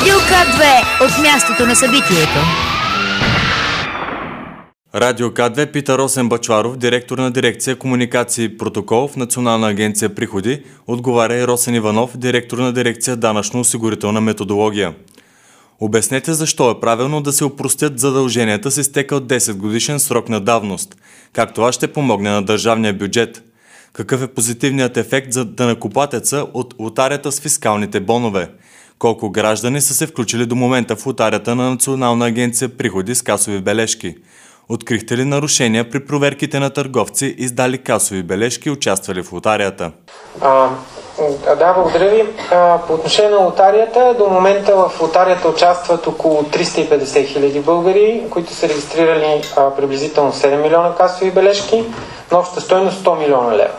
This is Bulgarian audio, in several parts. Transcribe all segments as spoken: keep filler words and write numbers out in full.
Радио К две от мястото на събитието. Радио К две пита Росен Бъчваров, директор на дирекция Комуникации и протокол в Национална агенция Приходи. Отговаря и Росен Иванов, директор на дирекция Данъчно-осигурителна методология. Обяснете защо е правилно да се опростят задълженията с изтекал десет годишен срок на давност. Как това ще помогне на държавния бюджет? Какъв е позитивният ефект за данъкоплатеца от лотарията с фискалните бонове? Колко граждани са се включили до момента в лотарията на Национална агенция Приходи с касови бележки? Открихте ли нарушения при проверките на търговци, издали касови бележки и участвали в лотарията? А, да, благодаря ви. А, по отношение на лотарията, до момента в лотарията участват около триста и петдесет хиляди българи, които са регистрирали а, приблизително седем милиона касови бележки на обща стойност сто милиона лева.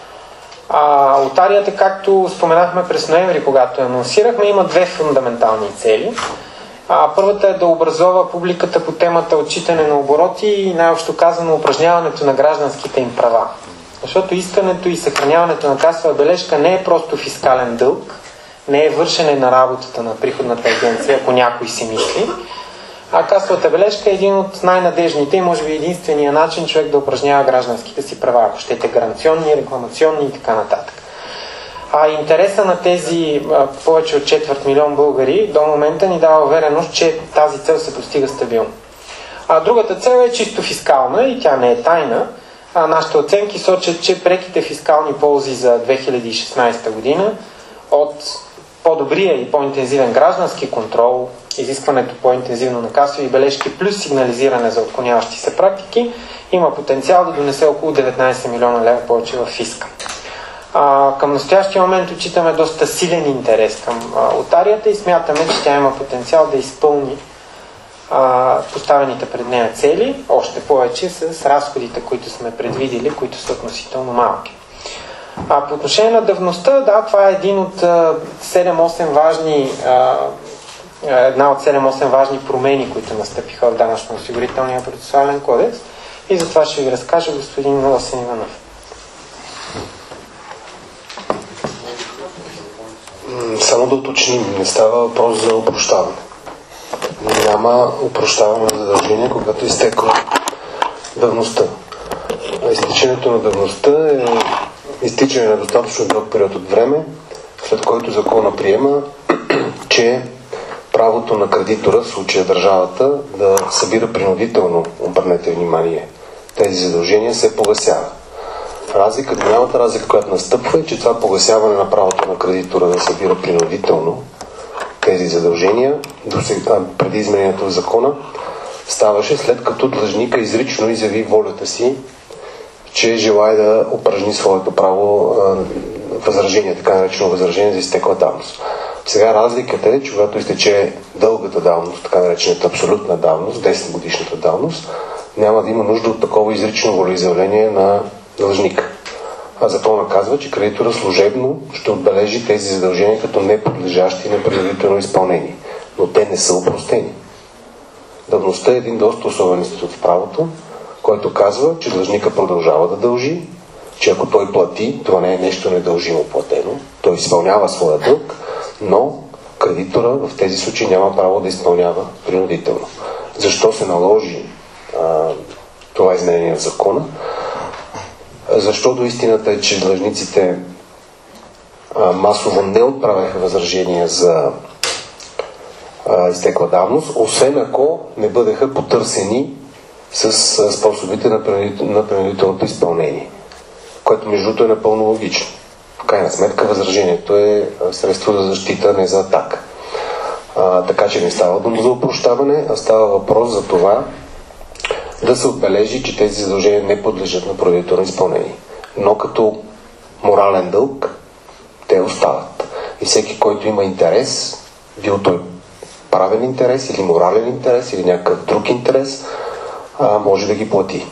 А, лотарията, както споменахме през ноември, когато я анонсирахме, има две фундаментални цели. А, първата е да образова публиката по темата отчитане на обороти и най-общо казано упражняването на гражданските им права. Защото искането и съхраняването на касова бележка не е просто фискален дълг, не е вършене на работата на приходната агенция, ако някой си мисли, а касовата бележка е един от най-надежните и може би единствения начин човек да упражнява гражданските си права, ако щете гаранционни, рекламационни и така нататък. А интереса на тези а, повече от четвърт милион българи до момента ни дава увереност, че тази цел се постига стабилно. А другата цел е чисто фискална и тя не е тайна. А, нашите оценки сочат, че преките фискални ползи за две хиляди и шестнадесета година от по-добрия и по-интензивен граждански контрол, изискването по-интензивно на касови бележки плюс сигнализиране за отклоняващи се практики, има потенциал да донесе около деветнадесет милиона лева повече в фиска. А, към настоящия момент отчитаме доста силен интерес към а, лотарията и смятаме, че тя има потенциал да изпълни а, поставените пред нея цели, още повече с разходите, които сме предвидили, които са относително малки. А, по отношение на давността, да, това е един от а, седем-осем важни а, една от седем-осем важни промени, които настъпиха в Данъчно-осигурителния процесуален кодекс и за това ще ви разкажа господин Росен Иванов. Само да уточним, не става въпрос за опрощаване. Няма опрощаване на задължения, когато изтекла давността. Изтичането на давността е изтичане на достатъчно дълъг период от време, след който закона приема, че правото на кредитора, в случая държавата, да събира принудително, обърнете внимание, тези задължения се погасява. Разлика, голямата разлика, която настъпва е, че това погасяване на правото на кредитора да събира принудително тези задължения, преди изменението в закона, ставаше след като длъжника изрично изяви волята си, че желае да упражни своето право възражение, така наречено възражение за изтекла давност. Сега разликата е, че когато изтече дългата давност, така наречената абсолютна давност, десет годишната давност, няма да има нужда от такова изрично волеизявление на длъжника. А закона казва, че кредитора служебно ще отбележи тези задължения като неподлежащи на принудително изпълнение. Но те не са опростени. Давността е един доста особен институт в правото, който казва, че длъжника продължава да дължи, че ако той плати, това не е нещо недължимо платено, той изпълнява своя дълг, но кредитора в тези случаи няма право да изпълнява принудително. Защо се наложи а, това изменение в закона? Защото истината е, че длъжниците а, масово не отправяха възражения за а, изтекла давност, освен ако не бъдеха потърсени с а, способите на, на принудителното изпълнение, което между другото е напълно логично. В крайна сметка възражението е средство за защита, не за атака. А, така че не става дума за опрощаване, а става въпрос за това да се отбележи, че тези задължения не подлежат на принудително изпълнение. Но като морален дълг те остават. И всеки, който има интерес, бил той правен интерес или морален интерес или някакъв друг интерес, а, може да ги плати.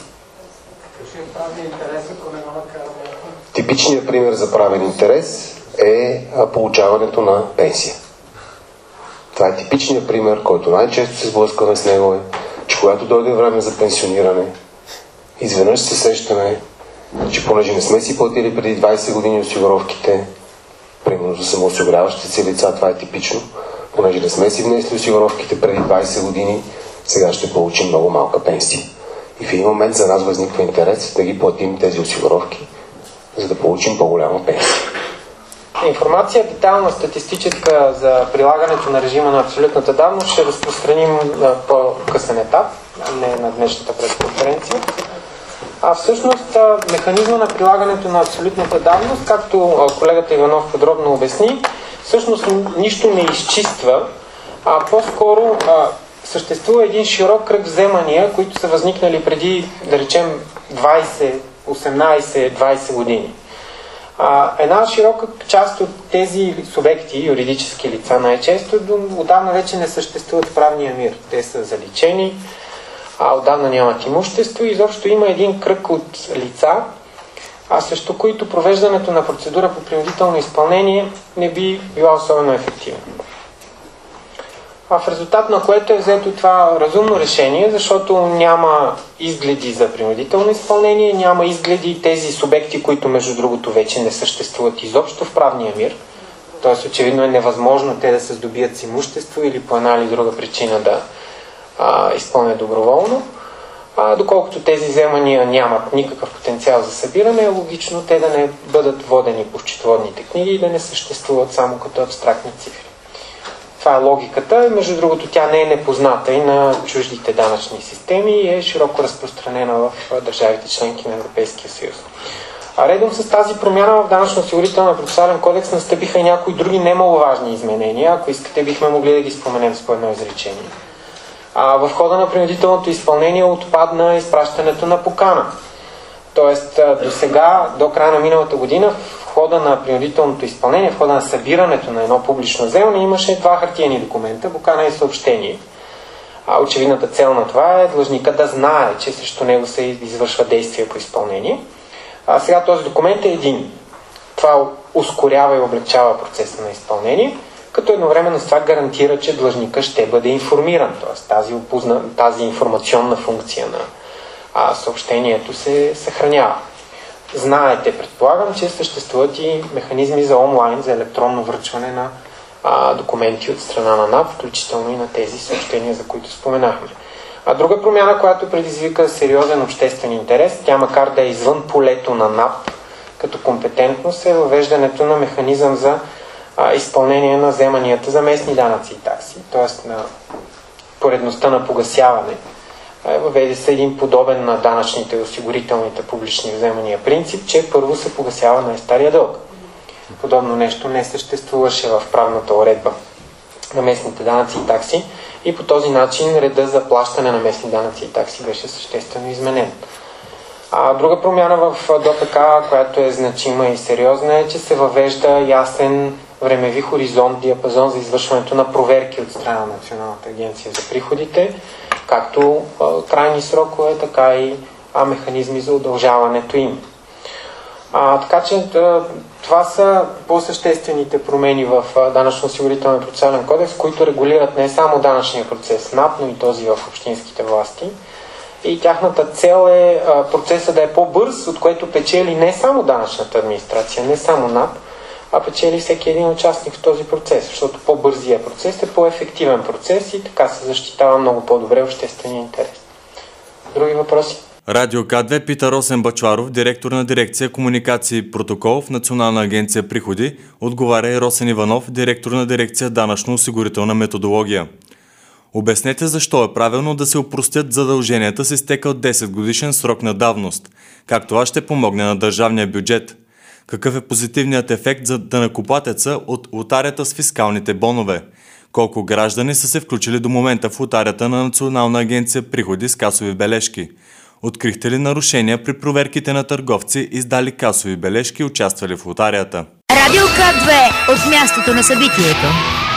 Типичният пример за правен интерес е получаването на пенсия. Това е типичният пример, който най-често се сблъскваме с него е, че когато дойде време за пенсиониране, изведнъж се сещаме, че понеже не сме си платили преди двадесет години осигуровките, примерно за самоосигуряващите се лица, това е типично, понеже не сме си внесли осигуровките преди двайсет години, сега ще получим много малка пенсия. И в един момент за нас възниква интерес да ги платим тези осигуровки, за да получим по-голяма пенсия. Информация детайлна статистическа за прилагането на режима на абсолютната давност ще разпространим на по-късен етап, не на днешната пресконференция. А всъщност механизма на прилагането на абсолютната давност, както колегата Иванов подробно обясни, всъщност нищо не изчиства, а по-скоро а, съществува един широк кръг вземания, които са възникнали преди, да речем, двайсет, осемнайсет, двайсет години. А, една широка част от тези субекти, юридически лица най-често, отдавна вече не съществуват в правния мир. Те са заличени, а отдавна нямат имущество и изобщо има един кръг от лица, а също които провеждането на процедура по принудително изпълнение не би било особено ефективно. А в резултат на което е взето това разумно решение, защото няма изгледи за принудително изпълнение, няма изгледи тези субекти, които между другото вече не съществуват изобщо в правния мир, т.е. очевидно е невъзможно те да се здобият с имущество или по една или друга причина да а, изпълнят доброволно. А, доколкото тези вземания нямат никакъв потенциал за събиране, е логично те да не бъдат водени по счетоводните книги и да не съществуват само като абстрактни цифри. Това е логиката и между другото тя не е непозната и на чуждите данъчни системи и е широко разпространена в държавите членки на Европейския съюз. А редом с тази промяна в данъчно-осигурителния процесуален кодекс настъпиха и някои други немаловажни изменения. Ако искате, бихме могли да ги споменем с по едно изречение. А в хода на принудителното изпълнение отпадна изпращането на покана. Тоест, до сега, до края на миналата година, в хода на принудителното изпълнение, в хода на събирането на едно публично вземане, имаше два хартиени документа, покана и съобщение. А очевидната цел на това е длъжника да знае, че срещу него се извършва действие по изпълнение. А сега този документ е един. Това ускорява и облегчава процеса на изпълнение, като едновременно с това гарантира, че длъжника ще бъде информиран. Т.е. тази, опозна, тази информационна функция на а, съобщението се съхранява. Знаете, предполагам, че съществуват и механизми за онлайн, за електронно връчване на а, документи от страна на НАП, включително и на тези съобщения, за които споменахме. А друга промяна, която предизвика сериозен обществен интерес, тя макар да е извън полето на НАП като компетентност, е въвеждането на механизъм за а, изпълнение на вземанията за местни данъци и такси, т.е. на поредността на погасяване. Въведе се един подобен на данъчните и осигурителните публични вземания принцип, че първо се погасява най-стария дълг. Подобно нещо не съществуваше в правната уредба на местните данъци и такси и по този начин реда за плащане на местни данъци и такси беше съществено изменен. А друга промяна в ДОПК, която е значима и сериозна, е, че се въвежда ясен времеви хоризонт, диапазон за извършването на проверки от страна на Националната агенция за приходите, както а, крайни срокове, така и а, механизми за удължаването им. А, така че да, това са по-съществените промени в данъчно-осигурителния процесуален кодекс, които регулират не само данъчния процес НАП, но и този в общинските власти. И тяхната цел е а, процесът да е по-бърз, от което печели не само данъчната администрация, не само НАП, а печели всеки един участник в този процес, защото по-бързия процес е по-ефективен процес и така се защитава много по-добре обществения интерес. Други въпроси? Радио К две пита Росен Бъчваров, директор на дирекция Комуникации и протокол в Национална агенция Приходи, отговаря и Росен Иванов, директор на дирекция Данъчно-осигурителна методология. Обяснете защо е правилно да се опростят задълженията с изтекал десет годишен срок на давност. Как това ще помогне на държавния бюджет? Какъв е позитивният ефект за данъкоплатеца от лотарията с фискалните бонове? Колко граждани са се включили до момента в лотарията на Национална агенция Приходи с касови бележки? Открихте ли нарушения при проверките на търговци, издали касови бележки и участвали в лотарията? Радио К две от мястото на събитието.